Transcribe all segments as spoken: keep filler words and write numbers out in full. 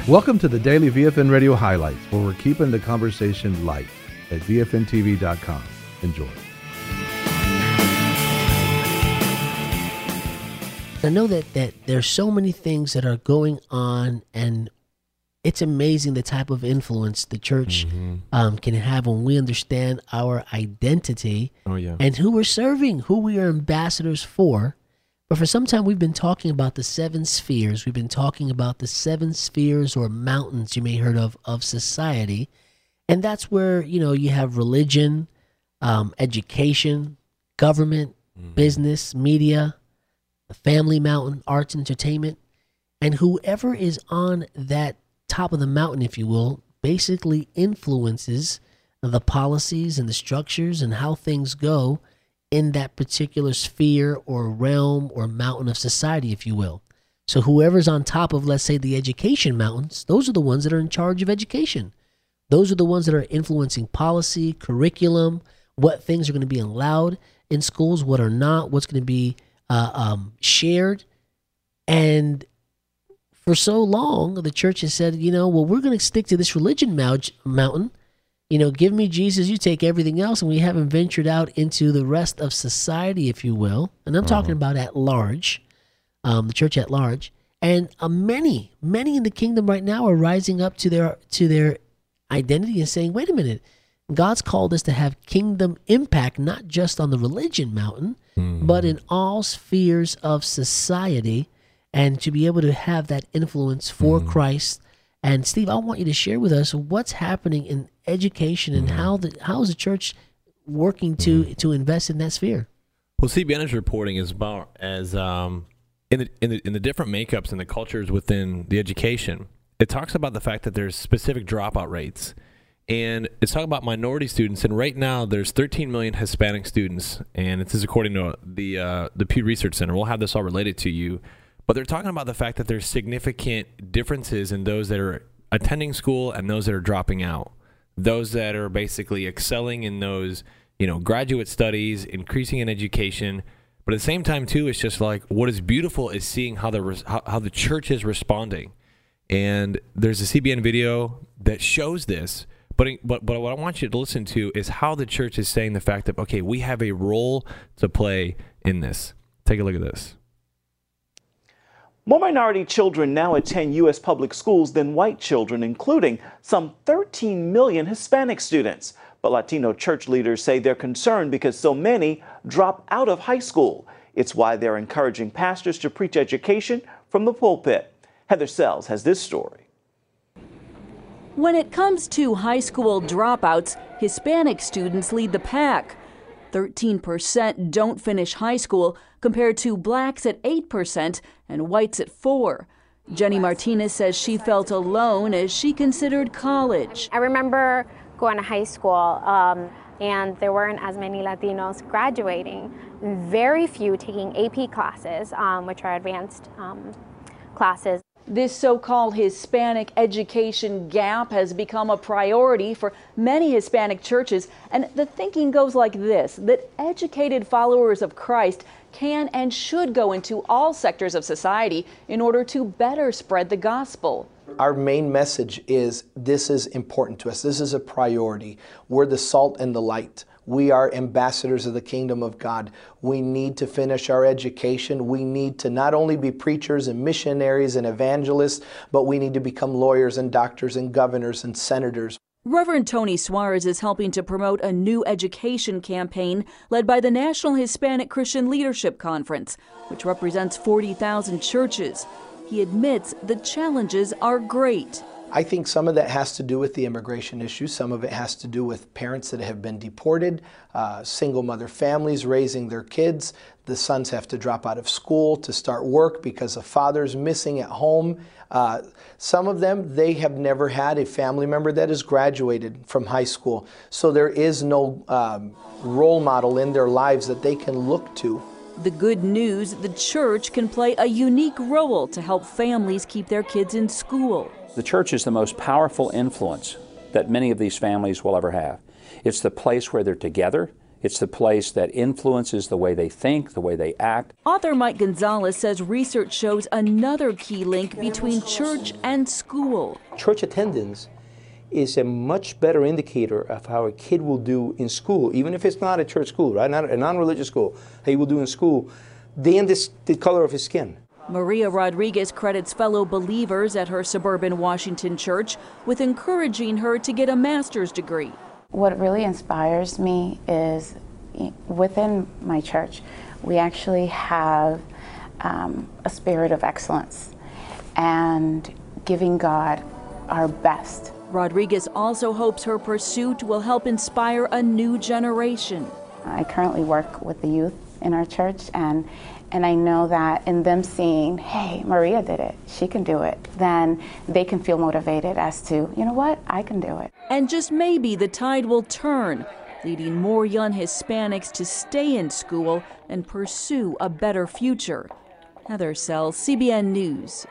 Welcome to the Daily V F N Radio Highlights, where we're keeping the conversation light at V F N T V dot com. Enjoy. I know that, that there's so many things that are going on, and it's amazing the type of influence the church mm-hmm. um, can have when we understand our identity oh, yeah. and who we're serving, who we are ambassadors for. But for some time, we've been talking about the seven spheres. We've been talking about the seven spheres or mountains you may have heard of of society. And that's where, you know, you have religion, um, education, government, mm-hmm. business, media, the family mountain, arts, entertainment. And whoever is on that top of the mountain, if you will, basically influences the policies and the structures and how things go in that particular sphere or realm or mountain of society, if you will. So whoever's on top of, let's say, the education mountains, those are the ones that are in charge of education. Those are the ones that are influencing policy, curriculum, what things are going to be allowed in schools, what are not, what's going to be uh, um, shared. And for so long, the church has said, you know, well, we're going to stick to this religion mount- mountain. You know, give me Jesus, you take everything else, and we haven't ventured out into the rest of society, if you will. And I'm uh-huh. talking about at large, um, the church at large. And uh, many, many in the kingdom right now are rising up to their to their identity and saying, wait a minute, God's called us to have kingdom impact, not just on the religion mountain, mm-hmm. but in all spheres of society, and to be able to have that influence for mm-hmm. Christ. And Steve, I want you to share with us what's happening in education and mm-hmm. how the how is the church working to mm-hmm. to invest in that sphere. Well, C B N is reporting as about as um, in the in the in the different makeups and the cultures within the education. It talks about the fact that there's specific dropout rates, and it's talking about minority students. And right now, there's thirteen million Hispanic students, and this is according to the uh, the Pew Research Center. We'll have this all related to you. But they're talking about the fact that there's significant differences in those that are attending school and those that are dropping out. Those that are basically excelling in those, you know, graduate studies, increasing in education. But at the same time, too, it's just like what is beautiful is seeing how the how, how the church is responding. And there's a C B N video that shows this. But but but what I want you to listen to is how the church is saying the fact that, okay, we have a role to play in this. Take a look at this. More minority children now attend U S public schools than white children, including some thirteen million Hispanic students. But Latino church leaders say they're concerned because so many drop out of high school. It's why they're encouraging pastors to preach education from the pulpit. Heather Sells has this story. When it comes to high school dropouts, Hispanic students lead the pack. thirteen percent don't finish high school, compared to blacks at eight percent and whites at four percent. Jenny Martinez says she felt alone as she considered college. I remember going to high school um, and there weren't as many Latinos graduating. Very few taking A P classes, um, which are advanced um, classes. This so-called Hispanic education gap has become a priority for many Hispanic churches, and the thinking goes like this, that educated followers of Christ can and should go into all sectors of society in order to better spread the gospel. Our main message is this is important to us. This is a priority. We're the salt and the light. We are ambassadors of the kingdom of God. We need to finish our education. We need to not only be preachers and missionaries and evangelists, but we need to become lawyers and doctors and governors and senators. Reverend Tony Suarez is helping to promote a new education campaign led by the National Hispanic Christian Leadership Conference, which represents forty thousand churches. He admits the challenges are great. I think some of that has to do with the immigration issue. Some of it has to do with parents that have been deported, uh, single mother families raising their kids. The sons have to drop out of school to start work because a father's missing at home. Uh, some of them, they have never had a family member that has graduated from high school. So there is no um, role model in their lives that they can look to. The good news, the church can play a unique role to help families keep their kids in school. The church is the most powerful influence that many of these families will ever have. It's the place where they're together. It's the place that influences the way they think, the way they act. Author Mike Gonzalez says research shows another key link between church and school. Church attendance is a much better indicator of how a kid will do in school, even if it's not a church school, right? Not a non-religious school, how he will do in school, than this, the color of his skin. Maria Rodriguez credits fellow believers at her suburban Washington church with encouraging her to get a master's degree. What really inspires me is within my church, we actually have um, a spirit of excellence and giving God our best. Rodriguez also hopes her pursuit will help inspire a new generation. I currently work with the youth in our church, and and I know that in them seeing, hey, Maria did it, she can do it, then they can feel motivated as to, you know what, I can do it. And just maybe the tide will turn, leading more young Hispanics to stay in school and pursue a better future. Heather Sells, C B N News.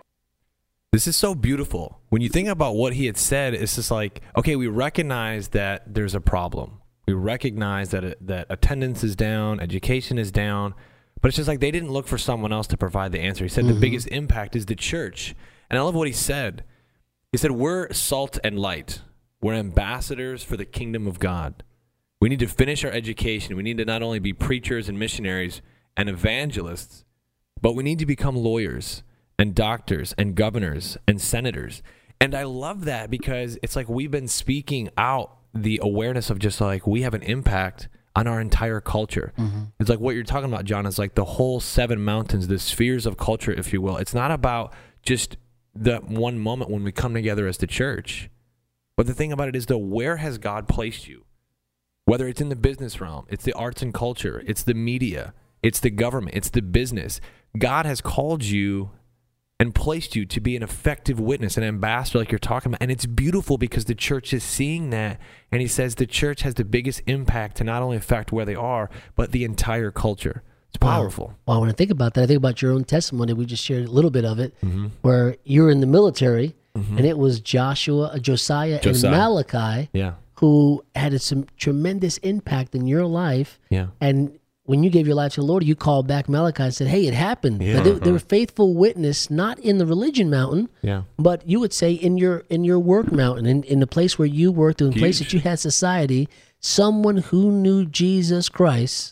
This is so beautiful. When you think about what he had said, it's just like, okay, we recognize that there's a problem. We recognize that it, that attendance is down, education is down, but it's just like they didn't look for someone else to provide the answer. He said mm-hmm. the biggest impact is the church. And I love what he said. He said, we're salt and light. We're ambassadors for the kingdom of God. We need to finish our education. We need to not only be preachers and missionaries and evangelists, but we need to become lawyers and doctors and governors and senators. And I love that because it's like we've been speaking out the awareness of just like we have an impact on our entire culture. Mm-hmm. It's like what you're talking about, John, is like the whole seven mountains, the spheres of culture, if you will. It's not about just the one moment when we come together as the church. But the thing about it is, though, where has God placed you? Whether it's in the business realm, it's the arts and culture, it's the media, it's the government, it's the business. God has called you and placed you to be an effective witness, an ambassador like you're talking about. And it's beautiful because the church is seeing that. And he says the church has the biggest impact to not only affect where they are, but the entire culture. It's powerful. Wow. Well, when I think about that, I think about your own testimony. We just shared a little bit of it, mm-hmm. where you were in the military, mm-hmm. and it was Joshua, Josiah, Josiah, and Malachi yeah. who had some tremendous impact in your life. Yeah. And when you gave your life to the Lord, you called back Malachi and said, hey, it happened. Yeah. But they, they were faithful witness, not in the religion mountain, yeah. but you would say in your in your work mountain, in, in the place where you worked, in the place that you had society, someone who knew Jesus Christ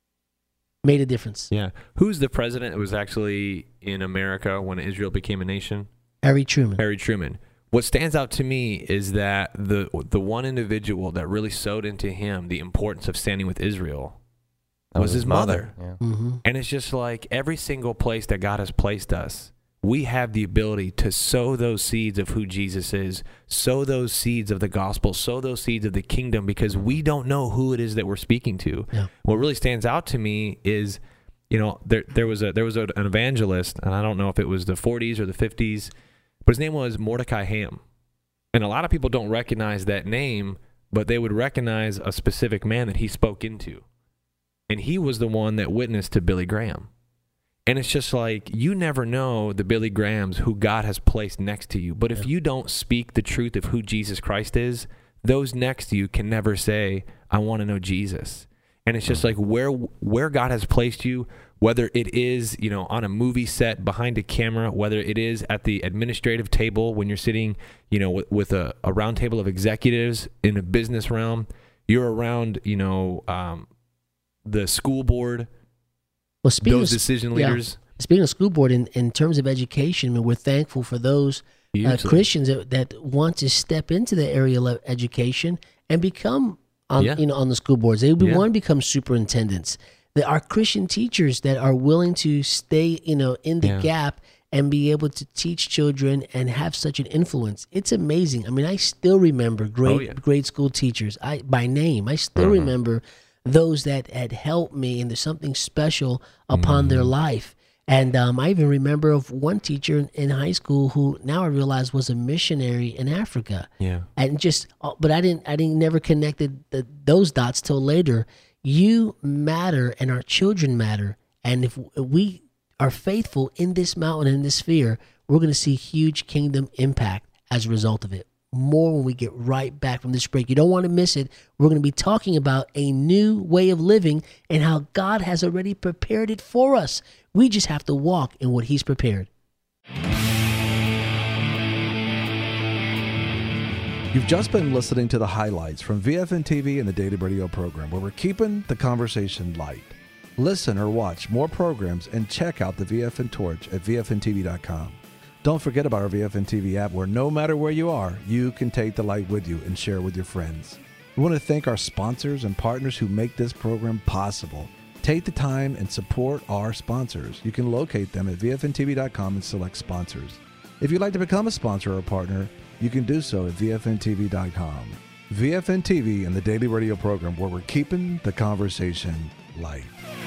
made a difference. Yeah. Who's the president that was actually in America when Israel became a nation? Harry Truman. Harry Truman. What stands out to me is that the the one individual that really sowed into him the importance of standing with Israel was, was his mother. mother. Yeah. Mm-hmm. And it's just like every single place that God has placed us, we have the ability to sow those seeds of who Jesus is, sow those seeds of the gospel, sow those seeds of the kingdom, because we don't know who it is that we're speaking to. Yeah. What really stands out to me is, you know, there there was a there was a, an evangelist, and I don't know if it was the forties or the fifties, but his name was Mordecai Ham. And a lot of people don't recognize that name, but they would recognize a specific man that he spoke into. And he was the one that witnessed to Billy Graham. And it's just like, you never know the Billy Grahams who God has placed next to you. But if you don't speak the truth of who Jesus Christ is, those next to you can never say, I want to know Jesus. And it's just like where where God has placed you, whether it is, you know, on a movie set behind a camera, whether it is at the administrative table when you're sitting, you know, with, with a, a round table of executives in a business realm, you're around, you know, um, the school board, well, speaking those of, decision yeah, leaders. Speaking of school board, in, in terms of education, we're thankful for those uh, Christians that, that want to step into the area of education and become on yeah. you know on the school boards. They yeah. want to become superintendents. There are Christian teachers that are willing to stay you know in the yeah. gap and be able to teach children and have such an influence. It's amazing. I mean, I still remember grade oh, yeah. grade school teachers. I by name. I still uh-huh. remember those that had helped me, and there's something special upon mm-hmm. their life. And um, I even remember of one teacher in, in high school who now I realize was a missionary in Africa. Yeah. And just, but I didn't, I didn't never connected the, those dots till later. You matter, and our children matter. And if we are faithful in this mountain, in this sphere, we're going to see huge kingdom impact as a result of it. more when we get right back from this break. You don't want to miss it. We're going to be talking about a new way of living and how God has already prepared it for us. We just have to walk in what He's prepared. You've just been listening to the highlights from V F N T V and the Daily Radio program, where we're keeping the conversation light. Listen or watch more programs and check out the V F N Torch at V F N T V dot com. Don't forget about our V F N T V app, where no matter where you are, you can take the light with you and share it with your friends. We want to thank our sponsors and partners who make this program possible. Take the time and support our sponsors. You can locate them at V F N T V dot com and select sponsors. If you'd like to become a sponsor or partner, you can do so at V F N T V dot com. V F N T V and the Daily Radio program, where we're keeping the conversation light.